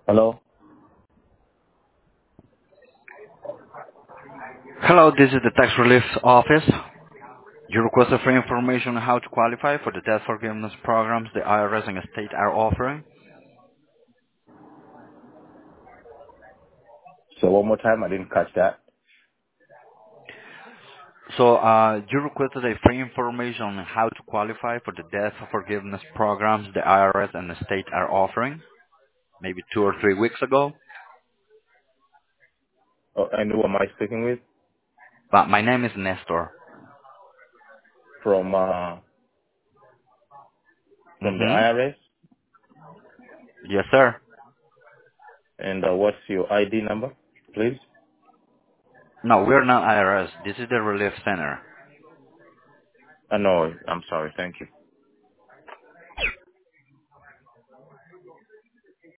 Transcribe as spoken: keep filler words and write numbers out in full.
Hello? Hello, this is the tax relief office. You requested for information on how to qualify for the debt forgiveness programs the I R S and the state are offering. So one more time, I didn't catch that. So uh, you requested a free information on how to qualify for the debt forgiveness programs the I R S and the state are offering, maybe two or three weeks ago. Oh, and who am I speaking with? But my name is Nestor. From uh, from the Mm-hmm. I R S? Yes, sir. And uh, what's your I D number, please? No, we're not I R S. This is the relief center. Uh, no, I'm sorry. Thank you.